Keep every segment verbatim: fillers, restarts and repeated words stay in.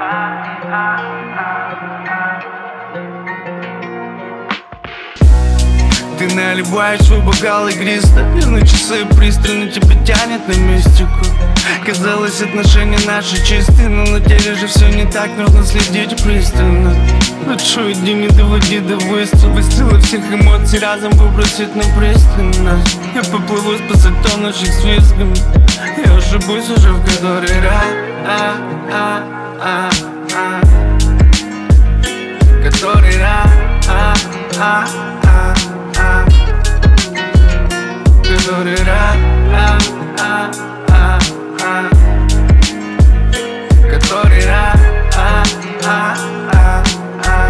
Ты наливаешь свой бокал игристо, и на часы пристально тебя тянет на мистику. Казалось, отношения наши чистые, но на деле же все не так, нужно следить пристально. Лучше иди, не доводи до выстрела, выстрела всех эмоций разом выбросить на пристальность. Я поплыву спасать тонущих с визгом, я ошибусь уже в который раз, а, а, а, а. Который раз, а, а, а, а. Который раз, а, а, а, а. Который раз, а, а, а, а.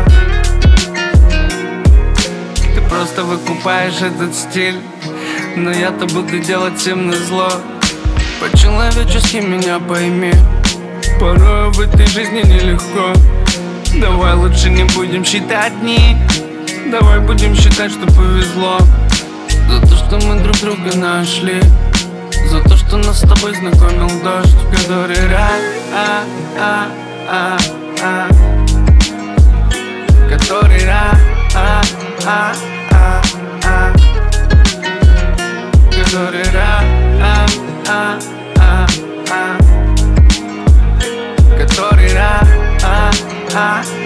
Ты просто выкупаешь этот стиль, но я-то буду делать всем назло. По-человечески меня пойми, порой в этой жизни нелегко. Давай лучше не будем считать дни, давай будем считать, что повезло. За то, что мы друг друга нашли, за то, что нас с тобой знакомил дождь, который раз, а, а, а, а. Который раз, а, а, а, а. Который раз, а, а, а, а. Который раз, а, а.